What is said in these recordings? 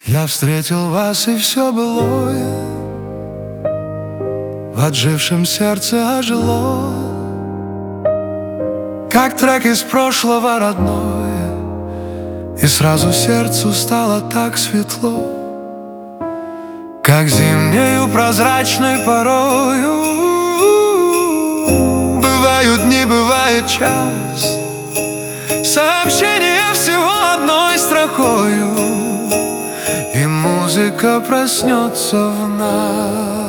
Я встретил вас, и все былое в отжившем сердце ожило, как трек из прошлого родное, и сразу сердцу стало так светло, как зимнею прозрачной порою. Бывают дни, бывает час, сообщение всего одной строкою, и музыка проснется в нас.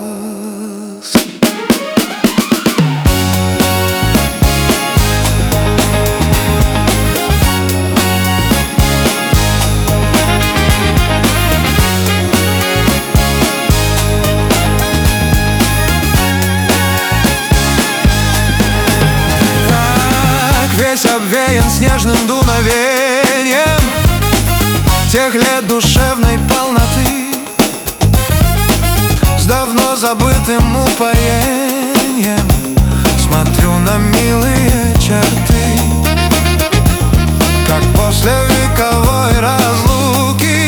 Весь обвеян снежным дуновением тех лет душевной полноты, с давно забытым упоением смотрю на милые черты, как после вековой разлуки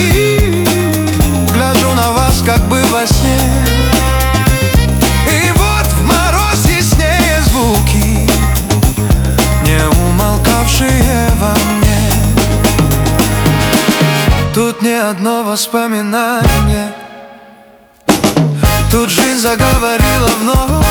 гляжу на вас как бы во сне. И вот в мороз яснее звуки, не умолкавшие во мне. Тут не одно воспоминание, тут жизнь заговорила вновь,